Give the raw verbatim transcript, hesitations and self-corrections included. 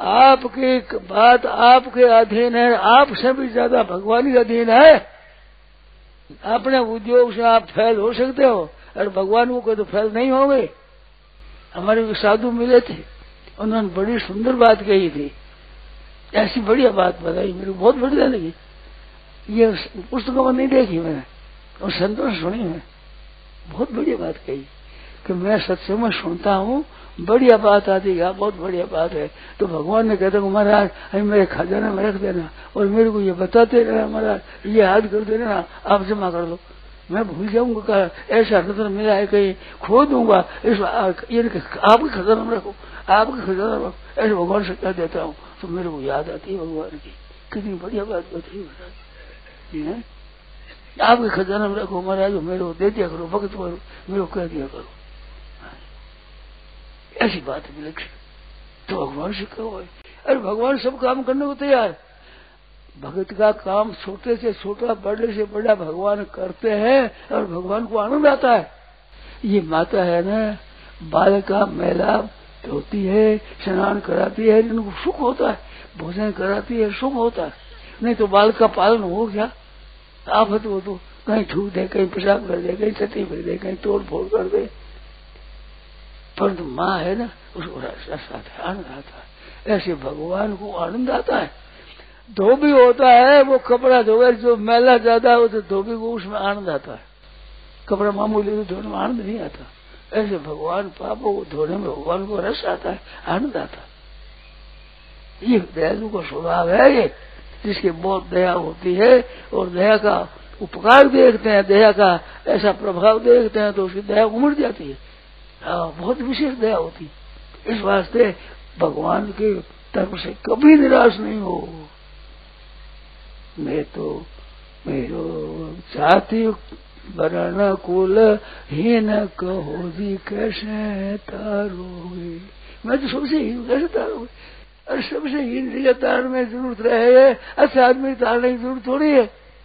आपकी बात आपके अधीन है, आपसे भी ज्यादा भगवान के अधीन है। अपने उद्योग से आप फैल हो सकते हो और भगवान को कोई तो फैल नहीं होंगे। हमारे साधु मिले थे, उन्होंने बड़ी सुंदर बात कही थी, ऐसी बढ़िया बात बताई, मेरे को बहुत बढ़िया लगी। ये पुस्तकों में नहीं देखी मैंने और संतों से सुनी मैं, बहुत बढ़िया बात कही कि मैं सत्संग में सुनता हूँ, बढ़िया बात आती है, बहुत बढ़िया बात है, तो भगवान ने कहते महाराज अभी मेरे खजाने में रख देना और मेरे को ये बताते रहना, महाराज ये याद कर देना, आप जमा कर दो, मैं भूल जाऊंगा, ऐसा रत्न मिला है कहीं खो दूंगा, इस आपके खजाने में रखो, आपके खजाने में रखो, ऐसे भगवान से कह देता हूँ तो मेरे को याद आती है भगवान की। कितनी बढ़िया बात बताई महाराज, आपके खजाने में रखो महाराज, मेरे को दे दिया करो, भक्त करो, मेरे को कह दिया करो, ऐसी बात है लक्ष्य। तो भगवान से कहो, अरे भगवान सब काम करने को तैयार, भगत का काम छोटे से छोटा बड़े से बड़ा भगवान करते हैं और भगवान को आनंद आता है। ये माता है ना, बाल का मेला धोती है, स्नान कराती है, इनको सुख होता है, भोजन कराती है, सुख होता है। नहीं तो बाल का पालन हो गया आफत हो, तो कहीं छू दे, कहीं पेशाब कर दे, कहीं छठी कर दे, कहीं तोड़ फोड़ कर दे, परंतु माँ है ना, उसको आनंद आता है। ऐसे भगवान को आनंद आता है। धोबी होता है, वो कपड़ा धोए, जो मैला ज्यादा हो तो धोबी को उसमें आनंद आता है, कपड़ा मामूली तो धोने में आनंद नहीं आता। ऐसे भगवान पापों को धोने में भगवान को रस आता है, आनंद आता है। ये दयालु का स्वभाव है, ये जिसकी बहुत दया होती है और दया का उपकार देखते हैं, दया का ऐसा प्रभाव देखते हैं तो उसकी दया उमड़ जाती है, बहुत विशेष दया होती। इस वास्ते भगवान के तरफ से कभी निराश नहीं हो। मैं तो मेरो जाति वर्ण कुल हीन कहो जी कैसे तारोगे, मैं तो सबसे हीन कैसे तारोगे। अरे सबसे हीन जगह तारने में जरूरत रहे, अच्छा आदमी तारने की जरूरत थोड़ी है।